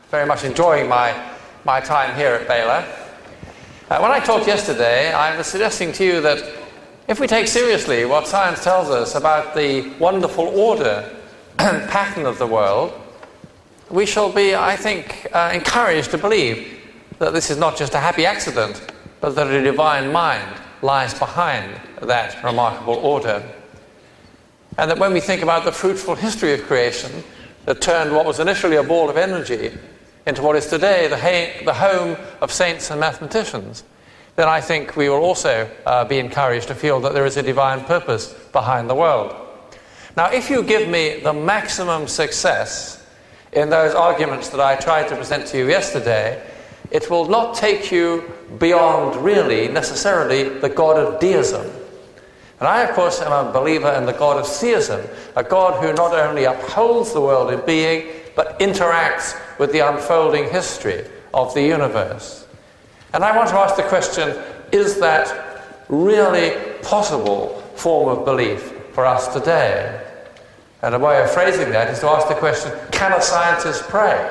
very much enjoying my time here at Baylor. When I talked yesterday, I was suggesting to you that if we take seriously what science tells us about the wonderful order and pattern of the world, we shall be, I think, encouraged to believe that this is not just a happy accident, but that a divine mind lies behind that remarkable order. And that when we think about the fruitful history of creation that turned what was initially a ball of energy into what is today the home of saints and mathematicians, then I think we will also be encouraged to feel that there is a divine purpose behind the world. Now, if you give me the maximum success in those arguments that I tried to present to you yesterday, it will not take you beyond really necessarily the God of deism. And I, of course, am a believer in the God of theism, a God who not only upholds the world in being, but interacts with the unfolding history of the universe. And I want to ask the question, is that really possible form of belief for us today? And a way of phrasing that is to ask the question, can a scientist pray?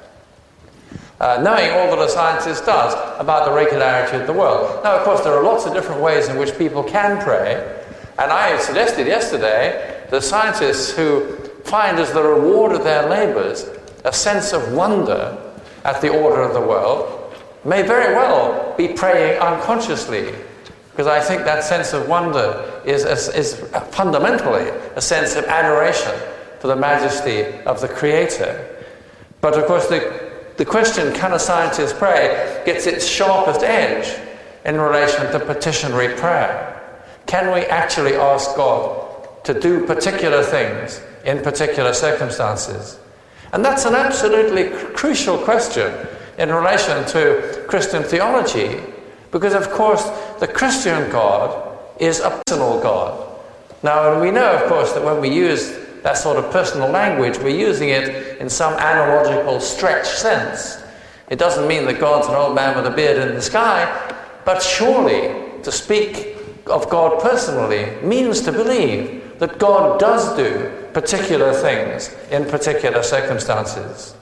Knowing all that a scientist does about the regularity of the world. Now, of course, there are lots of different ways in which people can pray, and I suggested yesterday that scientists who find as the reward of their labours a sense of wonder at the order of the world may very well be praying unconsciously, because I think that sense of wonder is fundamentally a sense of adoration for the majesty of the Creator. But, of course, the question, can a scientist pray, gets its sharpest edge in relation to petitionary prayer. Can we actually ask God to do particular things in particular circumstances? And that's an absolutely crucial question in relation to Christian theology, because, of course, the Christian God is a personal God. Now, and we know, of course, that when we use that sort of personal language, we're using it in some analogical stretch sense. It doesn't mean that God's an old man with a beard in the sky, but surely to speak of God personally means to believe that God does do particular things in particular circumstances.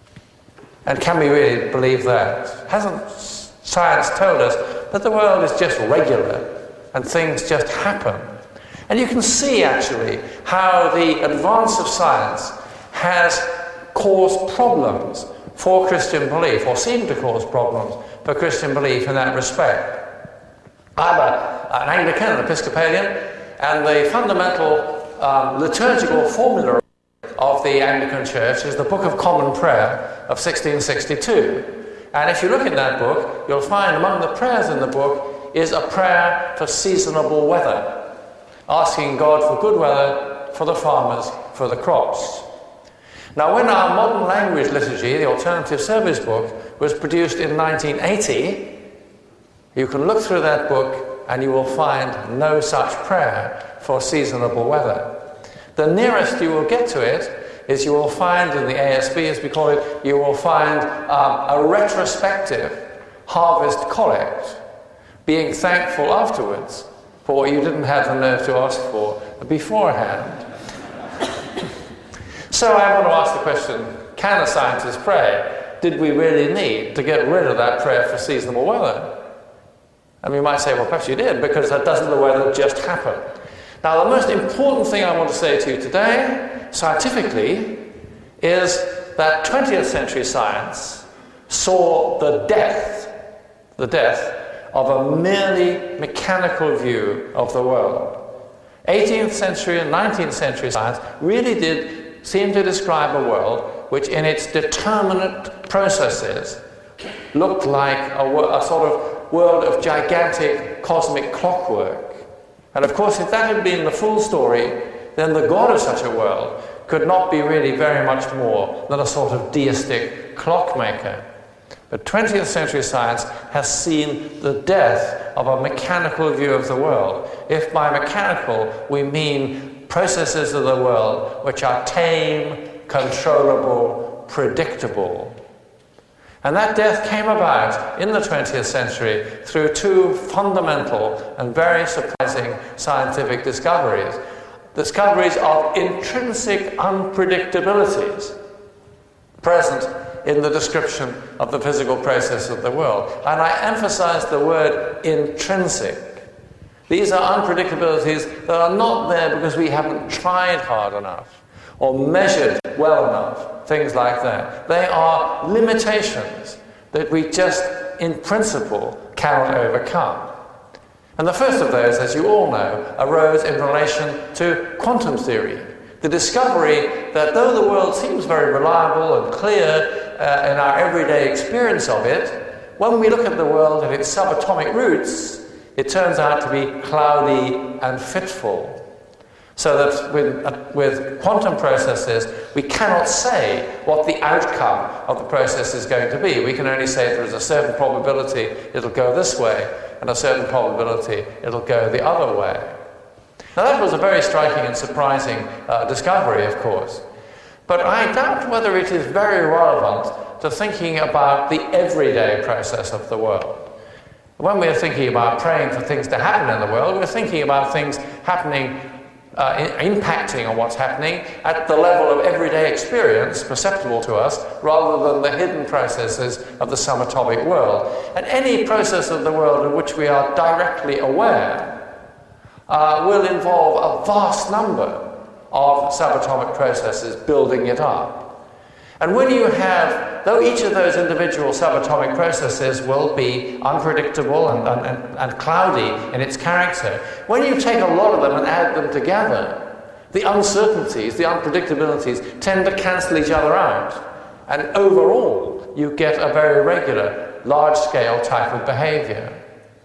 And can we really believe that? Hasn't science told us that the world is just regular and things just happen? And you can see, actually, how the advance of science has caused problems for Christian belief, or seemed to cause problems for Christian belief in that respect. I'm an Anglican, an Episcopalian, and the fundamental liturgical formula of the Anglican Church is the Book of Common Prayer of 1662. And if you look in that book, you'll find among the prayers in the book is a prayer for seasonable weather, asking God for good weather for the farmers, for the crops. Now, when our modern language liturgy, the Alternative Service Book, was produced in 1980, you can look through that book and you will find no such prayer for seasonable weather. The nearest you will get to it is you will find in the ASB, as we call it, you will find a retrospective harvest collect, being thankful afterwards for what you didn't have the nerve to ask for beforehand. So I want to ask the question, can a scientist pray? Did we really need to get rid of that prayer for seasonable weather? And we might say, well, perhaps you did, because that doesn't the weather just happen. Now, the most important thing I want to say to you today, scientifically, is that 20th century science saw the death of a merely mechanical view of the world. 18th century and 19th century science really did seem to describe a world which in its determinate processes looked like a sort of world of gigantic cosmic clockwork. And of course, if that had been the full story, then the God of such a world could not be really very much more than a sort of deistic clockmaker. But 20th century science has seen the death of a mechanical view of the world. If by mechanical we mean processes of the world which are tame, controllable, predictable. And that death came about in the 20th century through two fundamental and very surprising scientific discoveries. Discoveries of intrinsic unpredictabilities present in the description of the physical process of the world. And I emphasize the word intrinsic. These are unpredictabilities that are not there because we haven't tried hard enough or measured well enough, things like that. They are limitations that we just, in principle, cannot overcome. And the first of those, as you all know, arose in relation to quantum theory. The discovery that though the world seems very reliable and clear in our everyday experience of it, when we look at the world at its subatomic roots, it turns out to be cloudy and fitful. So that with quantum processes, we cannot say what the outcome of the process is going to be. We can only say there is a certain probability it'll go this way, and a certain probability it'll go the other way. Now that was a very striking and surprising discovery, of course. But I doubt whether it is very relevant to thinking about the everyday process of the world. When we're thinking about praying for things to happen in the world, we're thinking about things happening, impacting on what's happening at the level of everyday experience perceptible to us, rather than the hidden processes of the subatomic world. And any process of the world in which we are directly aware will involve a vast number of subatomic processes building it up. And when you have, though each of those individual subatomic processes will be unpredictable and cloudy in its character, when you take a lot of them and add them together, the uncertainties, the unpredictabilities tend to cancel each other out. And overall, you get a very regular, large-scale type of behavior.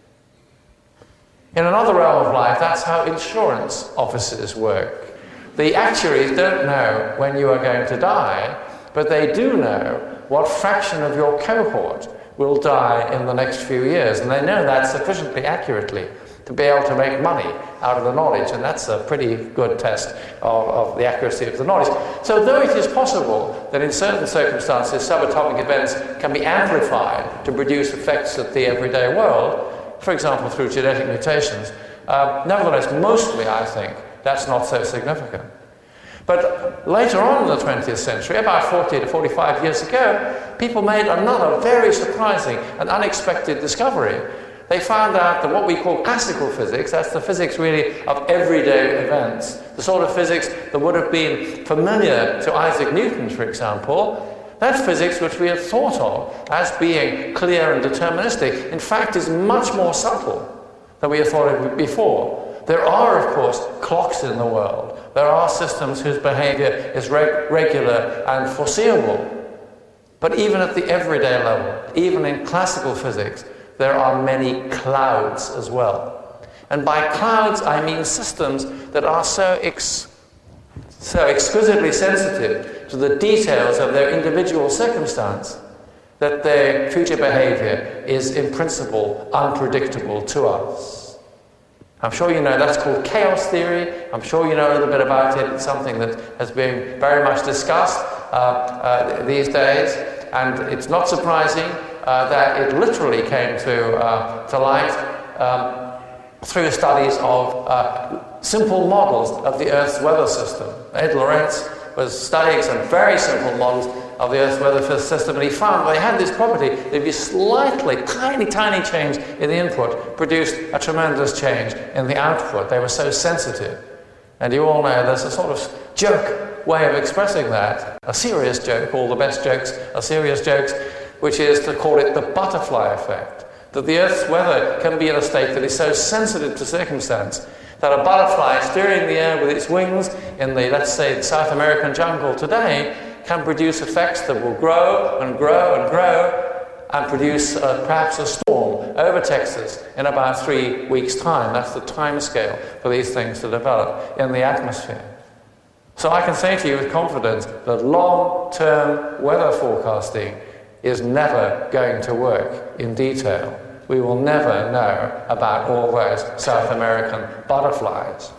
In another realm of life, that's how insurance offices work. The actuaries don't know when you are going to die, but they do know what fraction of your cohort will die in the next few years, and they know that sufficiently accurately to be able to make money out of the knowledge, and that's a pretty good test of the accuracy of the knowledge. So though it is possible that in certain circumstances subatomic events can be amplified to produce effects at the everyday world, for example through genetic mutations, nevertheless, mostly I think that's not so significant. But later on in the 20th century, about 40 to 45 years ago, people made another very surprising and unexpected discovery. They found out that what we call classical physics, that's the physics really of everyday events, the sort of physics that would have been familiar to Isaac Newton, for example, that physics which we had thought of as being clear and deterministic, in fact is much more subtle than we had thought of before. There are, of course, clocks in the world. There are systems whose behavior is regular and foreseeable. But even at the everyday level, even in classical physics, there are many clouds as well. And by clouds, I mean systems that are so exquisitely sensitive to the details of their individual circumstance that their future behavior is, in principle, unpredictable to us. I'm sure you know that's called chaos theory. I'm sure you know a little bit about it. It's something that has been very much discussed these days, and it's not surprising that it literally came to light through studies of simple models of the Earth's weather system. Ed Lorenz was studying some very simple models of the Earth's weather system, and he found they had this property. There'd be slightly, tiny change in the input produced a tremendous change in the output. They were so sensitive. And you all know there's a sort of joke way of expressing that, a serious joke. All the best jokes are serious jokes, which is to call it the butterfly effect. That the Earth's weather can be in a state that is so sensitive to circumstance that a butterfly steering the air with its wings in the, let's say, the South American jungle today can produce effects that will grow and grow and grow and produce perhaps a storm over Texas in about 3 weeks' time. That's the time scale for these things to develop in the atmosphere. So I can say to you with confidence that long-term weather forecasting is never going to work in detail. We will never know about all those South American butterflies.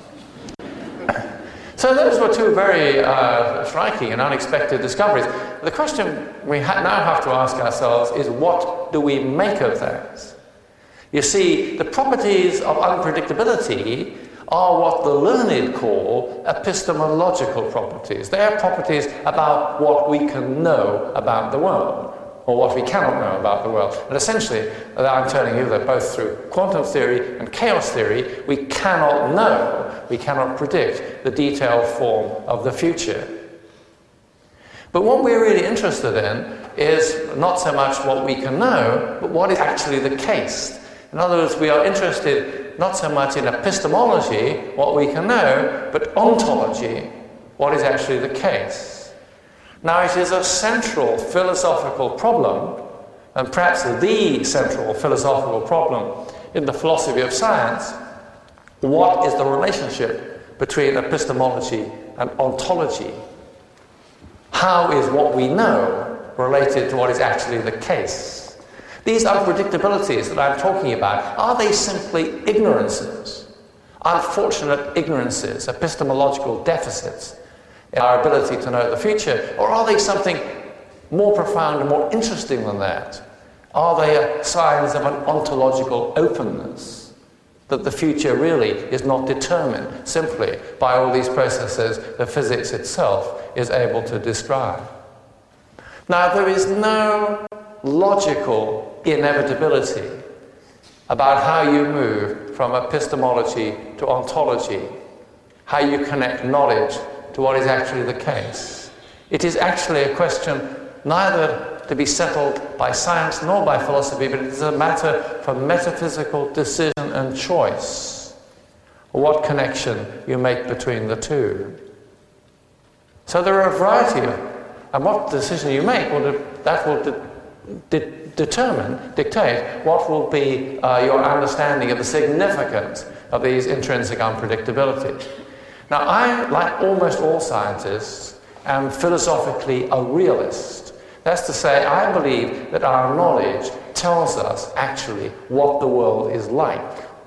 So those were two very striking and unexpected discoveries. The question we now have to ask ourselves is, what do we make of that? You see, the properties of unpredictability are what the learned call epistemological properties. They are properties about what we can know about the world, or what we cannot know about the world. And essentially, I'm telling you that both through quantum theory and chaos theory, we cannot know, we cannot predict the detailed form of the future. But what we're really interested in is not so much what we can know, but what is actually the case. In other words, we are interested not so much in epistemology, what we can know, but ontology, what is actually the case. Now, it is a central philosophical problem, and perhaps the central philosophical problem in the philosophy of science. What is the relationship between epistemology and ontology? How is what we know related to what is actually the case? These unpredictabilities that I'm talking about, are they simply ignorances? Unfortunate ignorances, epistemological deficits in our ability to know the future? Or are they something more profound and more interesting than that? Are they signs of an ontological openness? That the future really is not determined simply by all these processes that physics itself is able to describe. Now, there is no logical inevitability about how you move from epistemology to ontology, how you connect knowledge to what is actually the case. It is actually a question neither to be settled by science nor by philosophy, but it is a matter for metaphysical decision and choice, what connection you make between the two. So there are a variety of, and what decision you make, that will dictate what will be your understanding of the significance of these intrinsic unpredictabilities. Now, I, like almost all scientists, am philosophically a realist. That's to say, I believe that our knowledge tells us actually what the world is like.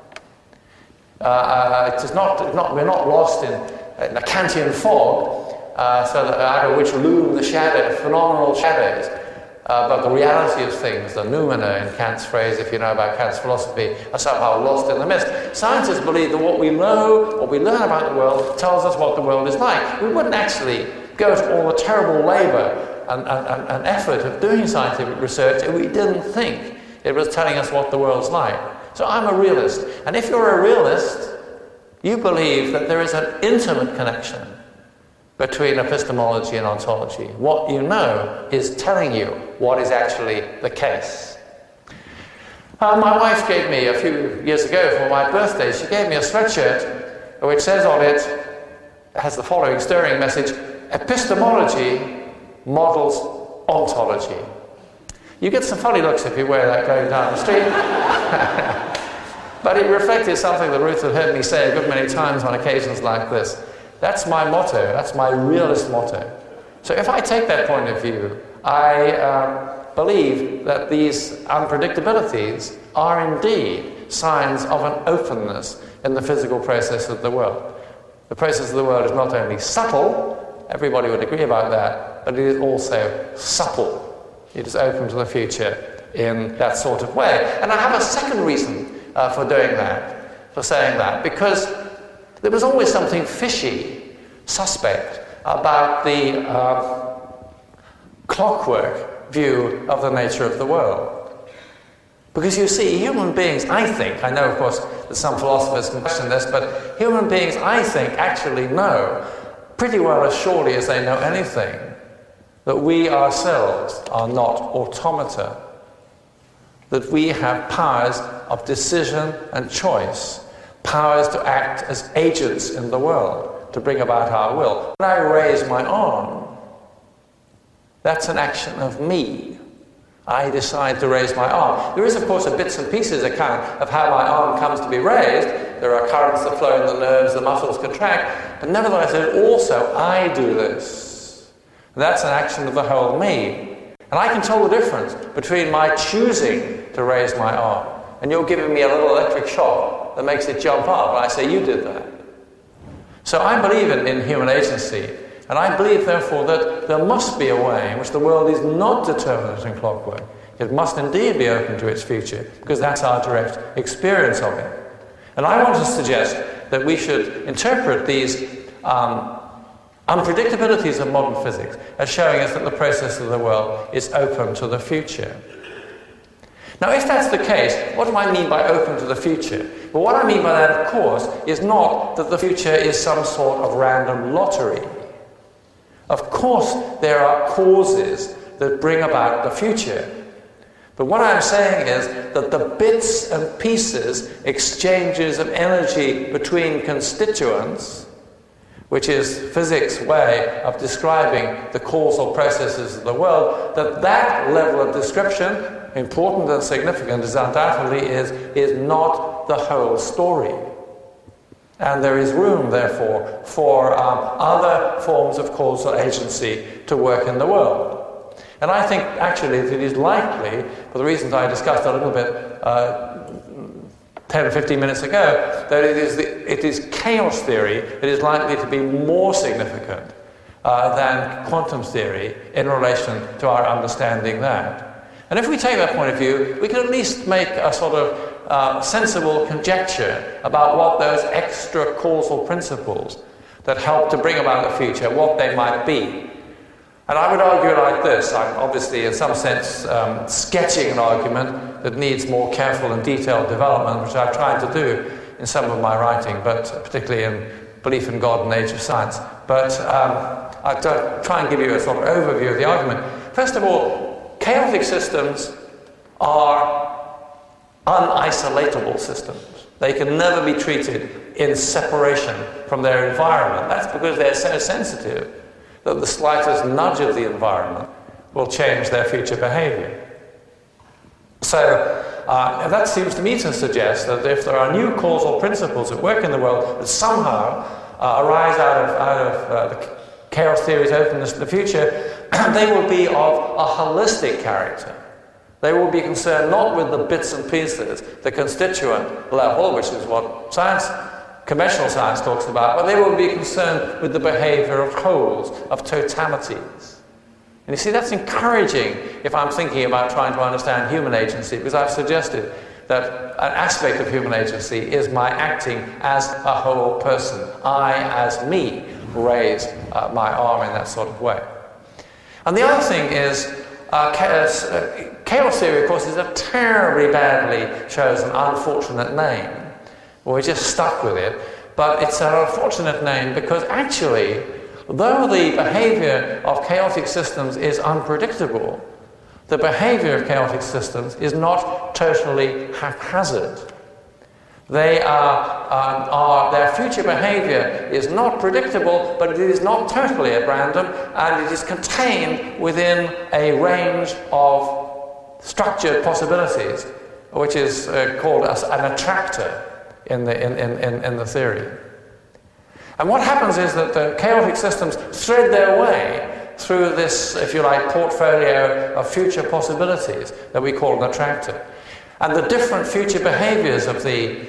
We're not lost in a Kantian fog, so that out of which loom the phenomenal shadows. But the reality of things, the noumena in Kant's phrase, if you know about Kant's philosophy, are somehow lost in the mist. Scientists believe that what we know, what we learn about the world, tells us what the world is like. We wouldn't actually go to all the terrible labour and effort of doing scientific research if we didn't think it was telling us what the world's like. So I'm a realist. And if you're a realist, you believe that there is an intimate connection between epistemology and ontology. What you know is telling you what is actually the case. My wife gave me, a few years ago for my birthday, she gave me a sweatshirt which says on it, has the following stirring message: epistemology models ontology. You get some funny looks if you wear that going down the street. But it reflected something that Ruth had heard me say a good many times on occasions like this. That's my motto. That's my realist motto. So if I take that point of view, I believe that these unpredictabilities are indeed signs of an openness in the physical process of the world. The process of the world is not only subtle, everybody would agree about that, but it is also supple. It is open to the future in that sort of way. And I have a second reason for doing that, for saying that, because there was always something fishy, suspect, about the clockwork view of the nature of the world. Because you see, human beings, I think, I know of course that some philosophers can question this, but human beings, I think, actually know pretty well as surely as they know anything that we ourselves are not automata, that we have powers of decision and choice, powers to act as agents in the world, to bring about our will. When I raise my arm, that's an action of me. I decide to raise my arm. There is, of course, a bits and pieces account of how my arm comes to be raised. There are currents that flow in the nerves, the muscles contract, but nevertheless, also, I do this. And that's an action of the whole me. And I can tell the difference between my choosing to raise my arm and you're giving me a little electric shock that makes it jump up, and I say, you did that. So I believe in human agency, and I believe, therefore, that there must be a way in which the world is not determinate and clockwork. It must indeed be open to its future, because that's our direct experience of it. And I want to suggest that we should interpret these unpredictabilities of modern physics as showing us that the process of the world is open to the future. Now, if that's the case, what do I mean by open to the future? Well, what I mean by that, of course, is not that the future is some sort of random lottery. Of course, there are causes that bring about the future. But what I'm saying is that the bits and pieces, exchanges of energy between constituents, which is physics' way of describing the causal processes of the world, that level of description, important and significant as undoubtedly is not the whole story. And there is room, therefore, for other forms of causal agency to work in the world. And I think, actually, that it is likely, for the reasons I discussed a little bit 10 or 15 minutes ago, that it is chaos theory that is likely to be more significant than quantum theory in relation to our understanding that. And if we take that point of view, we can at least make a sort of sensible conjecture about what those extra causal principles that help to bring about the future, what they might be. And I would argue like this. I'm obviously, in some sense, sketching an argument that needs more careful and detailed development, which I've tried to do in some of my writing, but particularly in Belief in God and Age of Science. But I'll try and give you a sort of overview of the argument. First of all, chaotic systems are unisolatable systems. They can never be treated in separation from their environment. That's because they're so sensitive that the slightest nudge of the environment will change their future behavior. So that seems to me to suggest that if there are new causal principles at work in the world that somehow arise out of the chaos theory's openness to the future, they will be of a holistic character. They will be concerned not with the bits and pieces, the constituent level, which is what conventional science talks about, but they will be concerned with the behavior of wholes, of totalities. And you see, that's encouraging if I'm thinking about trying to understand human agency, because I've suggested that an aspect of human agency is my acting as a whole person. I, as me, raise my arm in that sort of way. And the other thing is, chaos theory, of course, is a terribly badly chosen, unfortunate name. We're just stuck with it, but it's an unfortunate name because actually, though the behavior of chaotic systems is unpredictable, the behavior of chaotic systems is not totally haphazard. Their future behavior is not predictable, but it is not totally at random, and it is contained within a range of structured possibilities, which is called an attractor in the theory. And what happens is that the chaotic systems thread their way through this, if you like, portfolio of future possibilities that we call an attractor. And the different future behaviors of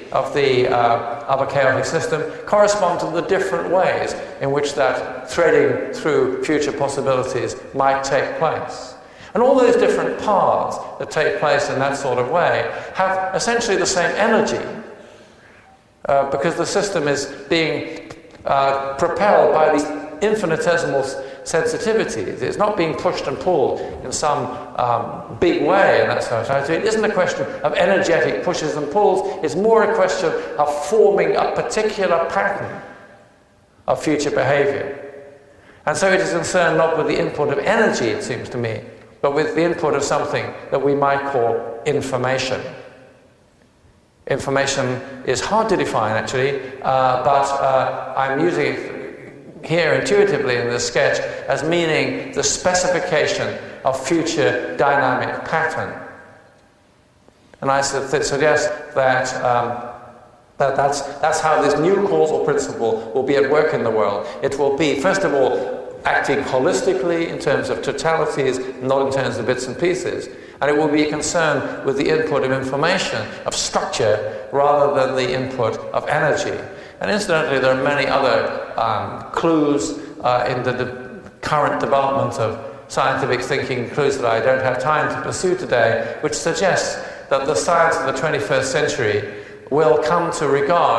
a chaotic system correspond to the different ways in which that threading through future possibilities might take place. And all those different paths that take place in that sort of way have essentially the same energy, because the system is being propelled by these infinitesimal sensitivities. It's not being pushed and pulled in some big way in that sort of. So it isn't a question of energetic pushes and pulls. It's more a question of forming a particular pattern of future behavior. And so it is concerned not with the input of energy, it seems to me, but with the input of something that we might call information. Information is hard to define, actually, but I'm using it here intuitively in this sketch as meaning the specification of future dynamic pattern. And I suggest that that's how this new causal principle will be at work in the world. It will be, first of all, acting holistically in terms of totalities, not in terms of bits and pieces. And it will be concerned with the input of information, of structure, rather than the input of energy. And incidentally, there are many other clues in the current development of scientific thinking, clues that I don't have time to pursue today, which suggests that the science of the 21st century will come to regard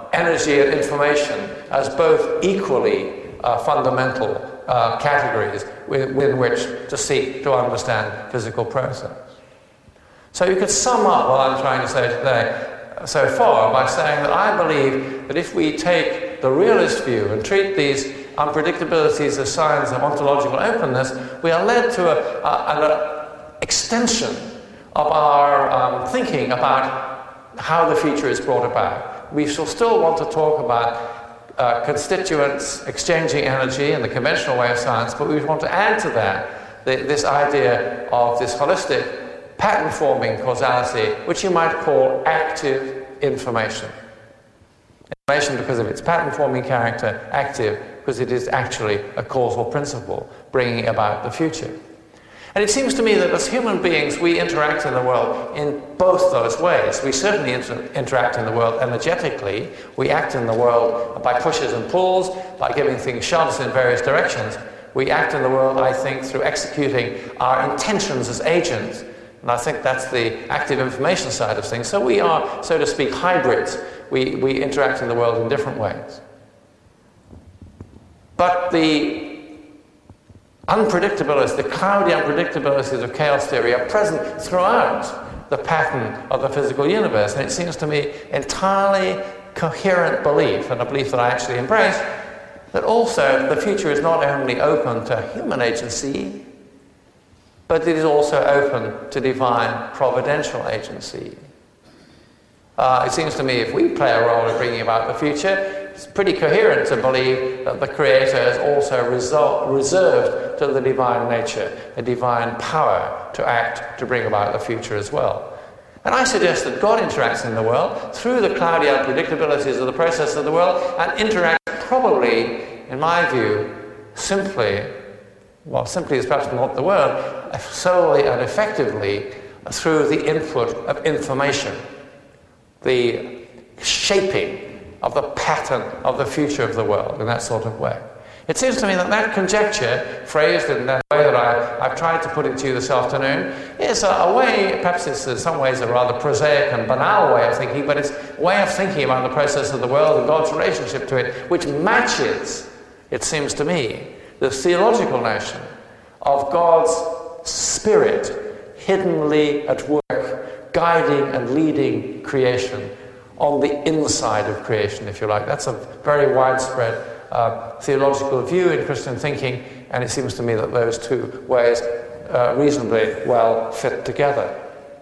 energy and information as both equally fundamental categories within which to seek to understand physical process. So you could sum up what I'm trying to say today so far by saying that I believe that if we take the realist view and treat these unpredictabilities as signs of ontological openness, we are led to an extension of our thinking about how the future is brought about. We shall still want to talk about constituents exchanging energy in the conventional way of science, but we want to add to that this idea of this holistic pattern-forming causality, which you might call active information. Information because of its pattern-forming character, active because it is actually a causal principle bringing about the future. And it seems to me that as human beings, we interact in the world in both those ways. We certainly interact in the world energetically. We act in the world by pushes and pulls, by giving things shoves in various directions. We act in the world, I think, through executing our intentions as agents. And I think that's the active information side of things. So we are, so to speak, hybrids. We interact in the world in different ways. But the unpredictabilities, the cloudy unpredictabilities of chaos theory are present throughout the pattern of the physical universe. And it seems to me entirely coherent belief, and a belief that I actually embrace, that also the future is not only open to human agency, but it is also open to divine providential agency. It seems to me if we play a role in bringing about the future, it's pretty coherent to believe that the Creator is also reserved to the divine nature, a divine power to act to bring about the future as well. And I suggest that God interacts in the world through the cloudy unpredictabilities of the process of the world, and interacts probably, in my view, simply is perhaps not the word, solely and effectively through the input of information, the shaping of the pattern of the future of the world in that sort of way. It seems to me that that conjecture, phrased in that way that I've tried to put it to you this afternoon, is a way, perhaps it's in some ways a rather prosaic and banal way of thinking, but it's a way of thinking about the process of the world and God's relationship to it, which matches, it seems to me, the theological notion of God's Spirit hiddenly at work, guiding and leading creation on the inside of creation, if you like. That's a very widespread theological view in Christian thinking, and it seems to me that those two ways reasonably well fit together.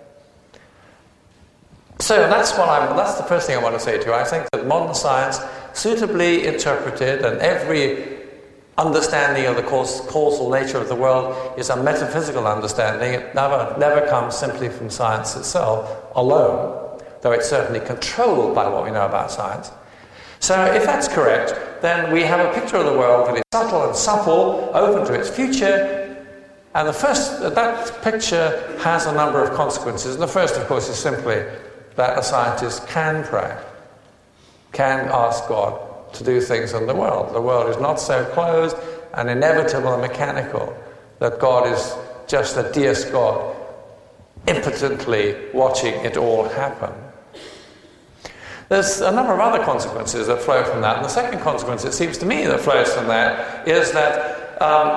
So that's the first thing I want to say to you. I think that modern science, suitably interpreted, and every understanding of the causal nature of the world is a metaphysical understanding. It never comes simply from science itself alone, though it's certainly controlled by what we know about science. So if that's correct, then we have a picture of the world that is subtle and supple, open to its future, and that picture has a number of consequences. And the first, of course, is simply that a scientist can pray, can ask God to do things in the world. The world is not so closed and inevitable and mechanical that God is just a deus God, impotently watching it all happen. There's a number of other consequences that flow from that, and the second consequence, it seems to me, that flows from that is that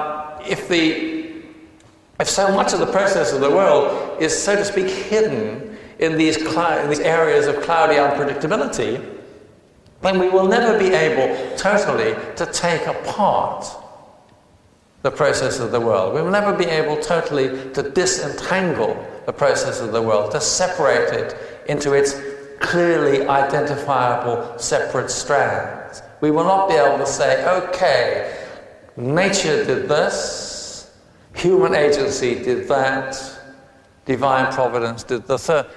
if so much of the process of the world is, so to speak, hidden in these areas of cloudy unpredictability, then we will never be able totally to take apart the process of the world. We will never be able totally to disentangle the process of the world, to separate it into its clearly identifiable separate strands. We will not be able to say, okay, nature did this, human agency did that, divine providence did the third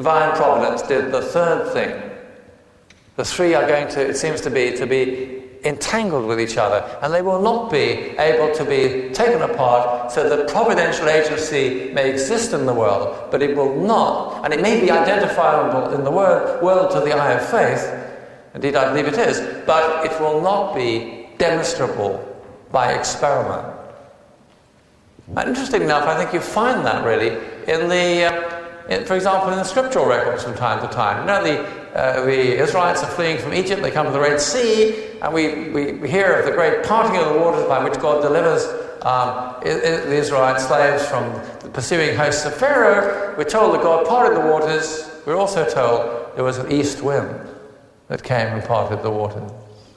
thing. The three are going to, it seems to be entangled with each other, and they will not be able to be taken apart so that providential agency may exist in the world, but it will not, and it may be identifiable in the world to the eye of faith, indeed I believe it is, but it will not be demonstrable by experiment. And interestingly enough, I think you find that really in for example, in the scriptural records from time to time. You know, the Israelites are fleeing from Egypt, they come to the Red Sea, and we hear of the great parting of the waters by which God delivers the Israelite slaves from the pursuing hosts of Pharaoh. We're told that God parted the waters. We're also told there was an east wind that came and parted the waters.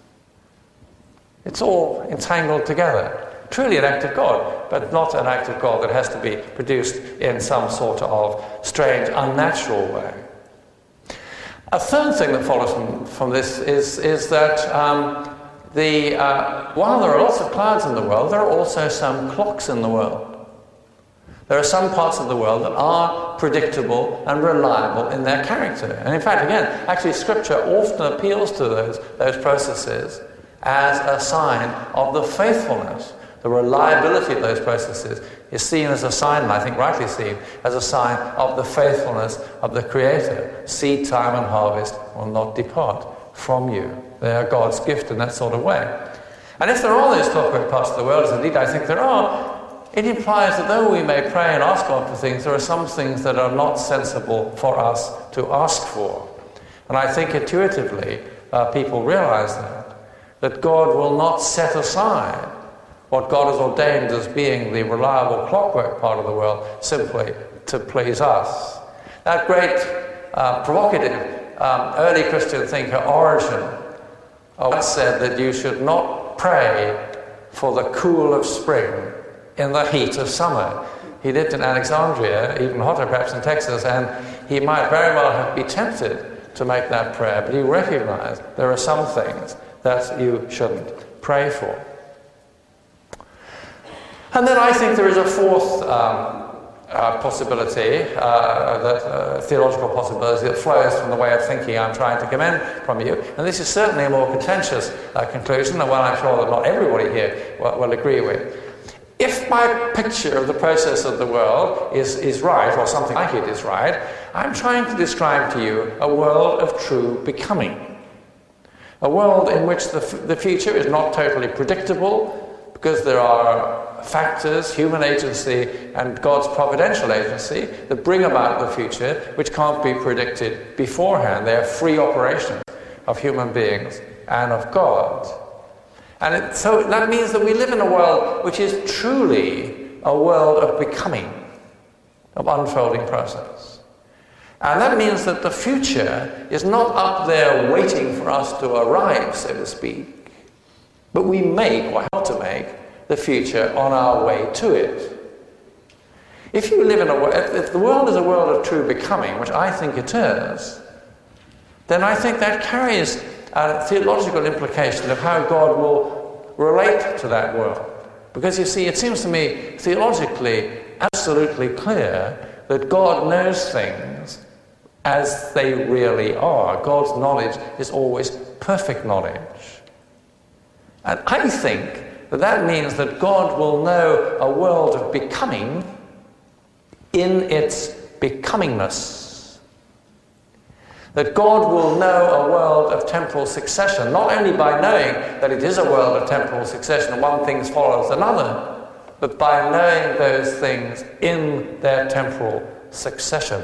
It's all entangled together. Truly an act of God, but not an act of God that has to be produced in some sort of strange, unnatural way. A third thing that follows from this is that while there are lots of clouds in the world, there are also some clocks in the world. There are some parts of the world that are predictable and reliable in their character. And in fact, again, actually Scripture often appeals to those processes as a sign of the faithfulness. The reliability of those processes is seen as a sign, and I think rightly seen, as a sign of the faithfulness of the Creator. Seed time and harvest will not depart from you. They are God's gift in that sort of way. And if there are those clockwork parts of the world, as indeed I think there are, it implies that though we may pray and ask God for things, there are some things that are not sensible for us to ask for. And I think intuitively people realize that God will not set aside what God has ordained as being the reliable clockwork part of the world simply to please us. That great provocative early Christian thinker Origen once said that you should not pray for the cool of spring in the heat of summer. He lived in Alexandria, even hotter perhaps in Texas, and he might very well be tempted to make that prayer, but he recognized there are some things that you shouldn't pray for. And then I think there is a fourth possibility, theological possibility that flows from the way of thinking I'm trying to commend from you. And this is certainly a more contentious conclusion, and one I'm sure that not everybody here will agree with. If my picture of the process of the world is right, or something like it is right, I'm trying to describe to you a world of true becoming. A world in which the future is not totally predictable, because there are factors, human agency and God's providential agency, that bring about the future which can't be predicted beforehand. They are free operations of human beings and of God. And so that means that we live in a world which is truly a world of becoming, of unfolding process. And that means that the future is not up there waiting for us to arrive, so to speak, but we make, or help to make, the future on our way to it. If you live in if the world is a world of true becoming, which I think it is, then I think that carries a theological implication of how God will relate to that world. Because you see, it seems to me theologically absolutely clear that God knows things as they really are. God's knowledge is always perfect knowledge. And I think that means that God will know a world of becoming in its becomingness. That God will know a world of temporal succession, not only by knowing that it is a world of temporal succession and one thing follows another, but by knowing those things in their temporal succession.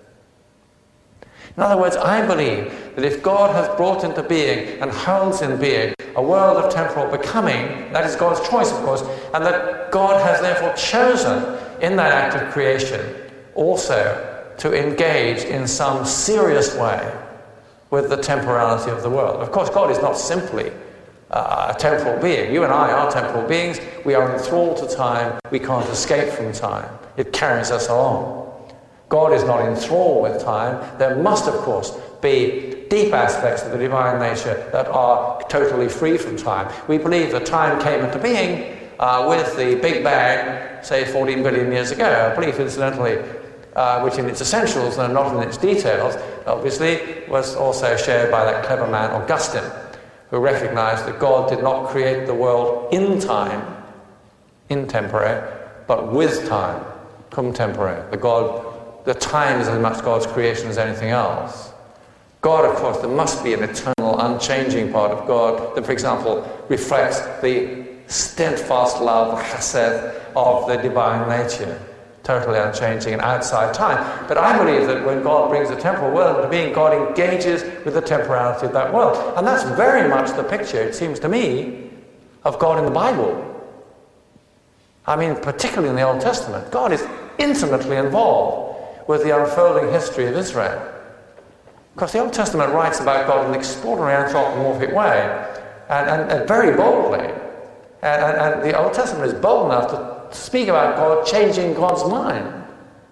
In other words, I believe that if God has brought into being and holds in being a world of temporal becoming, that is God's choice, of course, and that God has therefore chosen in that act of creation also to engage in some serious way with the temporality of the world. Of course, God is not simply a temporal being. You and I are temporal beings. We are enthralled to time. We can't escape from time. It carries us along. God is not enthralled with time. There must, of course, be deep aspects of the divine nature that are totally free from time. We believe that time came into being with the Big Bang, say 14 billion years ago. A belief, incidentally, which in its essentials, though not in its details, obviously, was also shared by that clever man Augustine, who recognized that God did not create the world in time, in tempore, but with time, cum tempore. The time is as much God's creation as anything else. God, of course, there must be an eternal, unchanging part of God that, for example, reflects the steadfast love, chesed, of the divine nature. totally unchanging and outside time. But I believe that when God brings the temporal world into being, God engages with the temporality of that world. And that's very much the picture, it seems to me, of God in the Bible. I mean, particularly in the Old Testament. God is intimately involved with the unfolding history of Israel. Because the Old Testament writes about God in an extraordinary anthropomorphic way, and very boldly. And the Old Testament is bold enough to speak about God changing God's mind.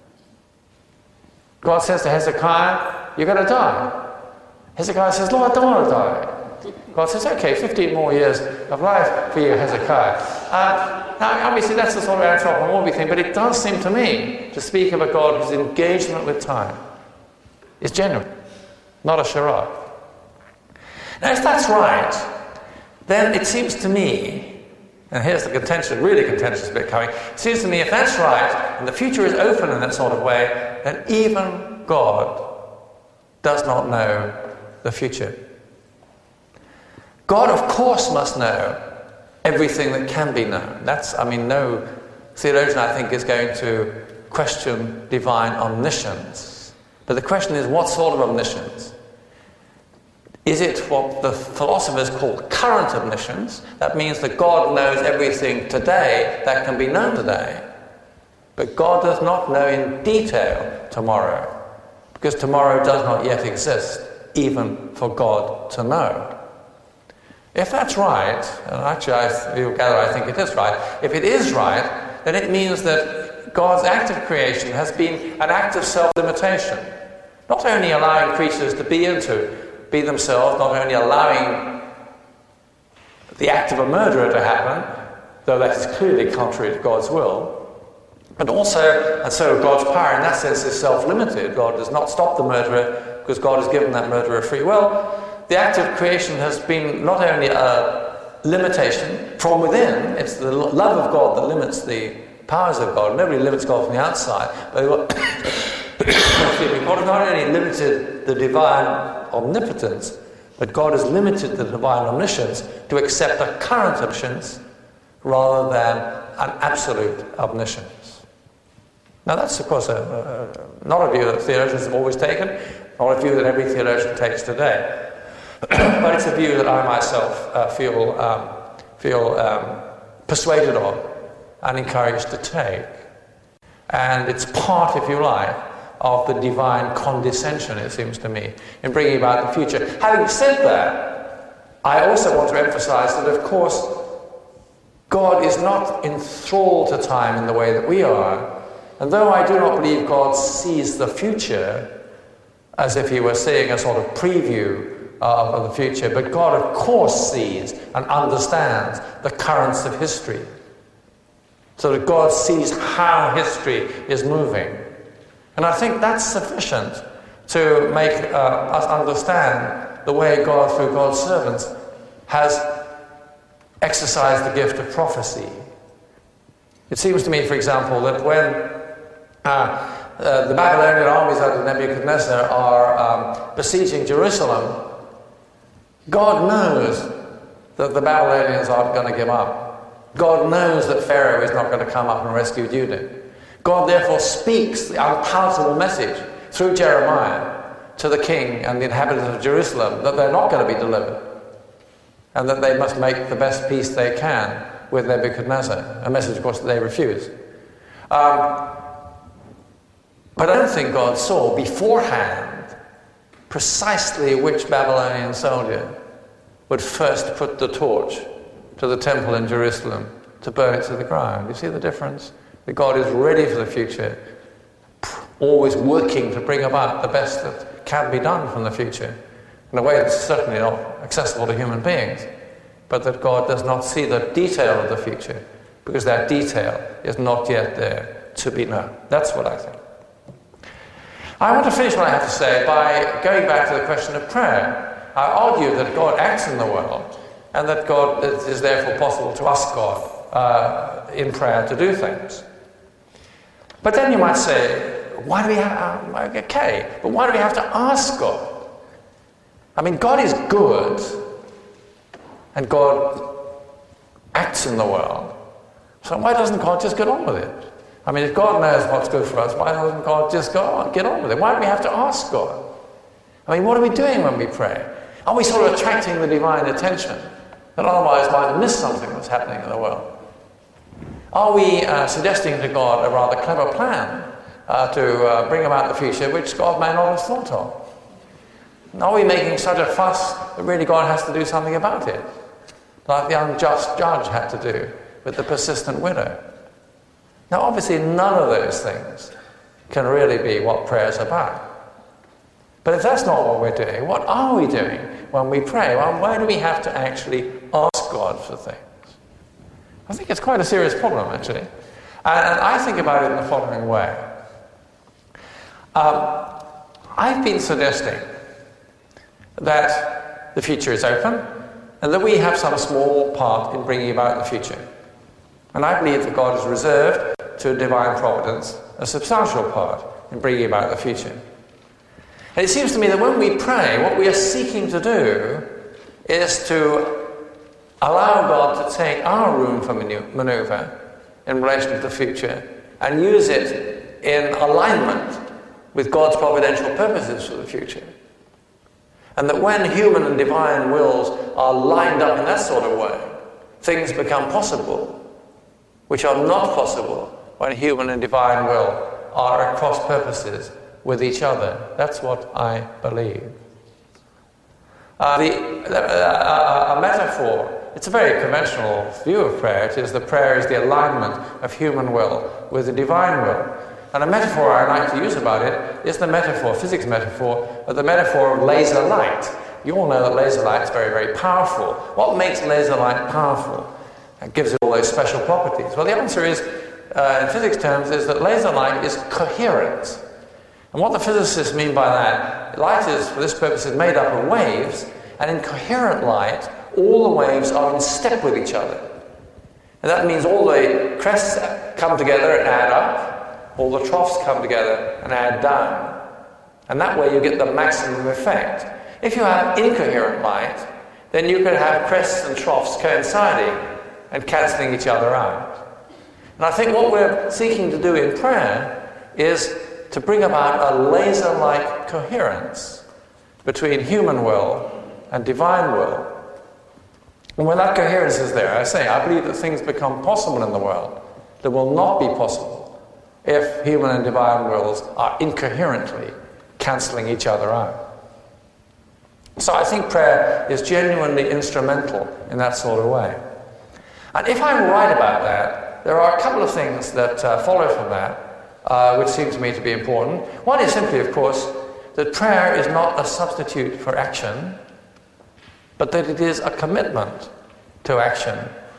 God says to Hezekiah, you're going to die. Hezekiah says, Lord, I don't want to die. God says, okay, 15 more years of life for you, Hezekiah. Now, obviously, that's the sort of anthropomorphic thing, but it does seem to me to speak of a God whose engagement with time is genuine, not a charade. Now, if that's right, then it seems to me, and here's the really contentious bit coming, it seems to me if that's right, and the future is open in that sort of way, then even God does not know the future. God, of course, must know everything that can be known. No theologian, I think, is going to question divine omniscience. But the question is, what sort of omniscience? Is it what the philosophers call current omniscience? That means that God knows everything today that can be known today. But God does not know in detail tomorrow, because tomorrow does not yet exist, even for God to know. If that's right, and actually I think it is right, if it is right, then it means that God's act of creation has been an act of self-limitation. Not only allowing creatures to be themselves, not only allowing the act of a murderer to happen, though that is clearly contrary to God's will, but also, and so God's power in that sense is self-limited. God does not stop the murderer because God has given that murderer free will. The act of creation has been not only a limitation from within, it's the love of God that limits the powers of God. Nobody limits God from the outside. But God has not only limited the divine omnipotence, but God has limited the divine omniscience to accept a current omniscience rather than an absolute omniscience. Now that's, of course, not a view that theologians have always taken, not a view that every theologian takes today. But it's a view that I myself feel persuaded of and encouraged to take. And it's part, if you like, of the divine condescension, it seems to me, in bringing about the future. Having said that, I also want to emphasize that, of course, God is not enthralled to time in the way that we are. And though I do not believe God sees the future as if he were seeing a sort of preview of the future, but God, of course, sees and understands the currents of history. So that God sees how history is moving. And I think that's sufficient to make us understand the way God, through God's servants, has exercised the gift of prophecy. It seems to me, for example, that when the Babylonian armies under Nebuchadnezzar are besieging Jerusalem, God knows that the Babylonians aren't going to give up. God knows that Pharaoh is not going to come up and rescue Judah. God therefore speaks the unpalatable message through Jeremiah to the king and the inhabitants of Jerusalem that they're not going to be delivered and that they must make the best peace they can with Nebuchadnezzar, a message, of course, that they refuse. But I don't think God saw beforehand precisely which Babylonian soldier would first put the torch to the temple in Jerusalem to burn it to the ground. You see the difference? That God is ready for the future, always working to bring about the best that can be done from the future, in a way that's certainly not accessible to human beings, but that God does not see the detail of the future, because that detail is not yet there to be known. That's what I think. I want to finish what I have to say by going back to the question of prayer. I argue that God acts in the world, and that God, it is therefore possible to ask God in prayer to do things. But then you might say, why do we have, but why do we have to ask God? I mean, God is good, and God acts in the world. So why doesn't God just get on with it? I mean, if God knows what's good for us, why doesn't God just get on with it? Why do we have to ask God? I mean, what are we doing when we pray? Are we sort of attracting the divine attention that otherwise might miss something that's happening in the world? Are we suggesting to God a rather clever plan to bring about the future which God may not have thought of? Are we making such a fuss that really God has to do something about it? Like the unjust judge had to do with the persistent widow. Now, obviously, none of those things can really be what prayer is about. But if that's not what we're doing, what are we doing when we pray? Well, why do we have to actually ask God for things? I think it's quite a serious problem, actually. And I think about it in the following way. I've been suggesting that the future is open and that we have some small part in bringing about the future. And I believe that God has reserved to divine providence a substantial part in bringing about the future. And it seems to me that when we pray, what we are seeking to do is to allow God to take our room for maneuver in relation to the future and use it in alignment with God's providential purposes for the future. And that when human and divine wills are lined up in that sort of way, things become possible, which are not possible when human and divine will are at cross purposes with each other. That's what I believe. A metaphor, it's a very conventional view of prayer. It is that prayer is the alignment of human will with the divine will. And a metaphor I like to use about it is the metaphor, physics metaphor, of the metaphor of laser light. You all know that laser light is very, very powerful. What makes laser light powerful? It gives it all those special properties. Well, the answer is, in physics terms, is that laser light is coherent. And what the physicists mean by that, light is, for this purpose, is made up of waves, and in coherent light, all the waves are in step with each other. And that means all the crests come together and add up, all the troughs come together and add down. And that way you get the maximum effect. If you have incoherent light, then you can have crests and troughs coinciding and cancelling each other out. And I think what we're seeking to do in prayer is to bring about a laser-like coherence between human will and divine will. And when that coherence is there, I believe that things become possible in the world that will not be possible if human and divine wills are incoherently cancelling each other out. So I think prayer is genuinely instrumental in that sort of way. And if I'm right about that, there are a couple of things that follow from that, which seem to me to be important. One is simply, of course, that prayer is not a substitute for action, but that it is a commitment to action.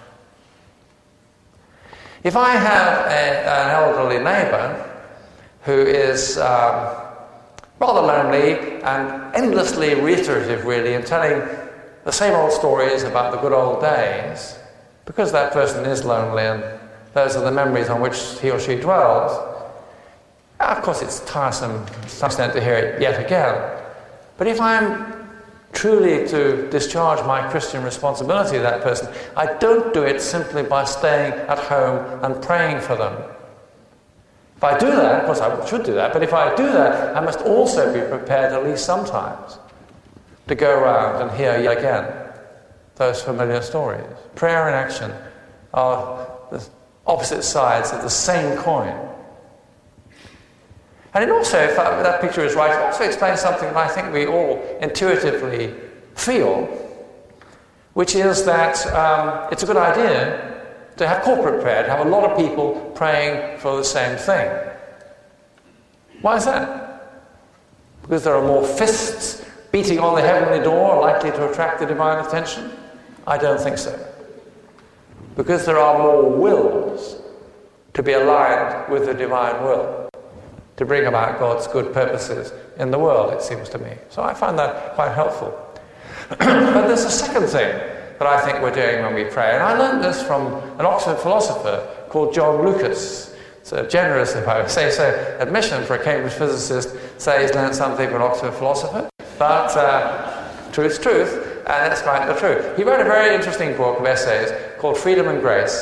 If I have an elderly neighbour who is rather lonely and endlessly reiterative, really, and telling the same old stories about the good old days, because that person is lonely and those are the memories on which he or she dwells, of course it's tiresome to some extent to hear it yet again. But if I'm truly to discharge my Christian responsibility to that person, I don't do it simply by staying at home and praying for them. If I do that, of course I should do that, but if I do that, I must also be prepared at least sometimes to go around and hear yet again those familiar stories. Prayer and action are the opposite sides of the same coin. And it also, if that picture is right, it also explains something that I think we all intuitively feel, which is that it's a good idea to have corporate prayer, to have a lot of people praying for the same thing. Why is that? Because there are more fists beating on the heavenly door likely to attract the divine attention? I don't think so. Because there are more wills to be aligned with the divine will, to bring about God's good purposes in the world, it seems to me. So I find that quite helpful. But there's a second thing that I think we're doing when we pray, and I learned this from an Oxford philosopher called John Lucas. It's a generous, if I say so, admission for a Cambridge physicist to say he's learned something from an Oxford philosopher, but truth's truth, and that's quite the truth. He wrote a very interesting book of essays called Freedom and Grace,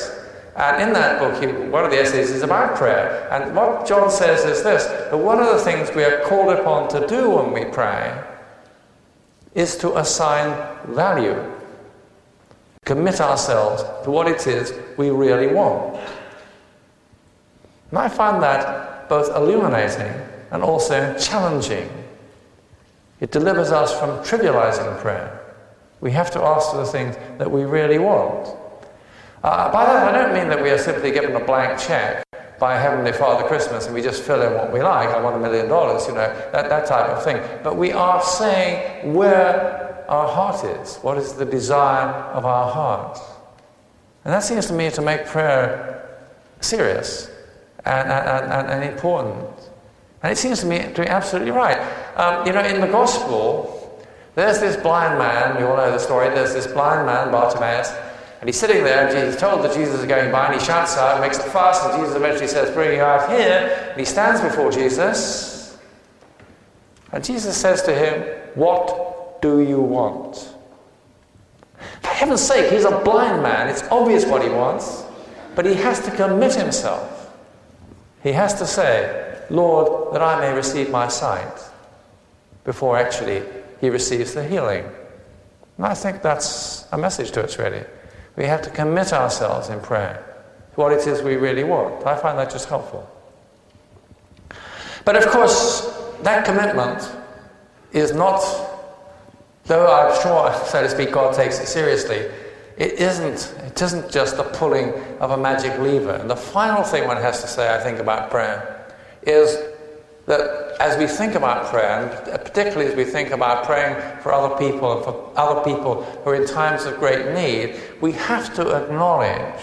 And in that book, one of the essays is about prayer. And what John says is this, that one of the things we are called upon to do when we pray is to assign value, commit ourselves to what it is we really want. And I find that both illuminating and also challenging. It delivers us from trivializing prayer. We have to ask for the things that we really want. By that, I don't mean that we are simply given a blank check by Heavenly Father Christmas and we just fill in what we like. I want $1 million, that type of thing. But we are saying where our heart is. What is the desire of our heart? And that seems to me to make prayer serious and important. And it seems to me to be absolutely right. In the Gospel, there's this blind man, you all know the story, there's this blind man, Bartimaeus, and he's sitting there, and he's told that Jesus is going by, and he shouts out, makes a fuss, and Jesus eventually says, bring you out here, and he stands before Jesus, and Jesus says to him, what do you want? For heaven's sake, he's a blind man, it's obvious what he wants, but he has to commit himself. He has to say, Lord, that I may receive my sight, before actually he receives the healing. And I think that's a message to us, really. We have to commit ourselves in prayer to what it is we really want. I find that just helpful. But of course, that commitment is not, though I'm sure, so to speak, God takes it seriously, it isn't just the pulling of a magic lever. And the final thing one has to say, I think, about prayer is that as we think about prayer, and particularly as we think about praying for other people and for other people who are in times of great need, we have to acknowledge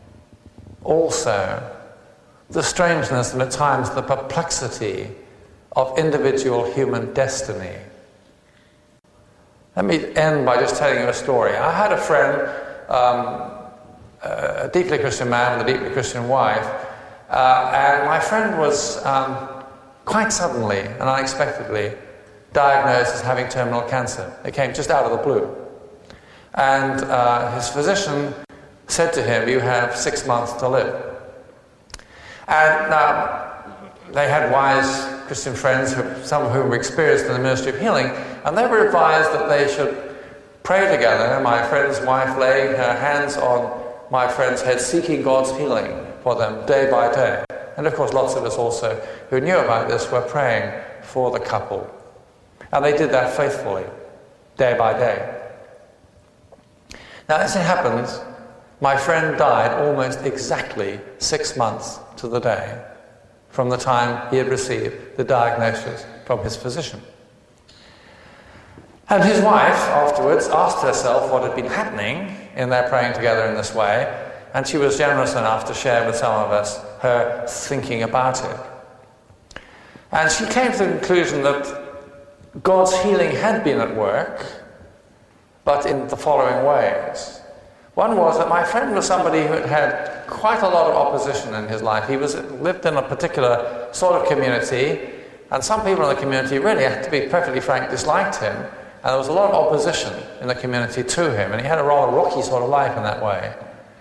also the strangeness and at times the perplexity of individual human destiny. Let me end by just telling you a story. I had a friend, a deeply Christian man with a deeply Christian wife, and my friend was quite suddenly and unexpectedly diagnosed as having terminal cancer. It came just out of the blue. And his physician said to him, you have 6 months to live. And they had wise Christian friends, some of whom were experienced in the ministry of healing, and they were advised that they should pray together. My friend's wife laying her hands on my friend's head, seeking God's healing for them day by day. And of course, lots of us also who knew about this were praying for the couple. And they did that faithfully, day by day. Now, as it happens, my friend died almost exactly 6 months to the day from the time he had received the diagnosis from his physician. And his wife afterwards asked herself what had been happening in their praying together in this way, and she was generous enough to share with some of us her thinking about it. And she came to the conclusion that God's healing had been at work, but in the following ways. One was that my friend was somebody who had had quite a lot of opposition in his life. He lived in a particular sort of community, and some people in the community really, to be perfectly frank, disliked him. And there was a lot of opposition in the community to him, and he had a rather rocky sort of life in that way.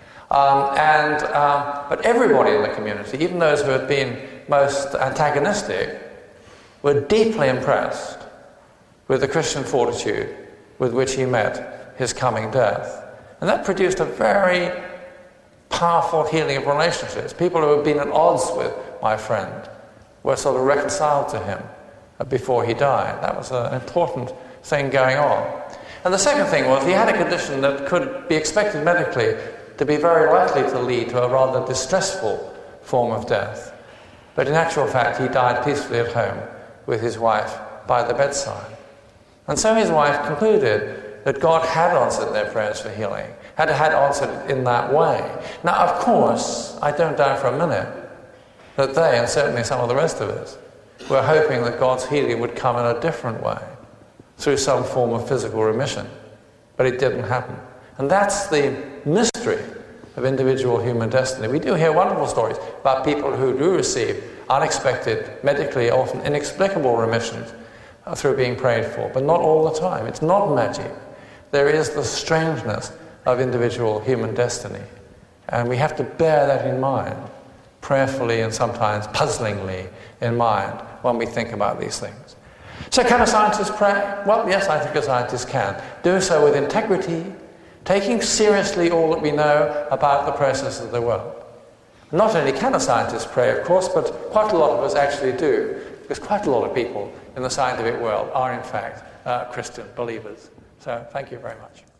But everybody in the community, even those who had been most antagonistic, were deeply impressed with the Christian fortitude with which he met his coming death. And that produced a very powerful healing of relationships. People who had been at odds with my friend were sort of reconciled to him before he died. That was an important thing going on. And the second thing was he had a condition that could be expected medically to be very likely to lead to a rather distressful form of death. But in actual fact, he died peacefully at home with his wife by the bedside. And so his wife concluded that God had answered their prayers for healing, had answered in that way. Now, of course, I don't doubt for a minute that they, and certainly some of the rest of us, were hoping that God's healing would come in a different way, through some form of physical remission. But it didn't happen. And that's the mystery of individual human destiny. We do hear wonderful stories about people who do receive unexpected, medically often inexplicable remissions through being prayed for, but not all the time. It's not magic. There is the strangeness of individual human destiny. And we have to bear that in mind, prayerfully and sometimes puzzlingly in mind when we think about these things. So can a scientist pray? Well, yes, I think a scientist can. Do so with integrity, taking seriously all that we know about the processes of the world. Not only can a scientist pray, of course, but quite a lot of us actually do, because quite a lot of people in the scientific world are, in fact, Christian believers. So thank you very much.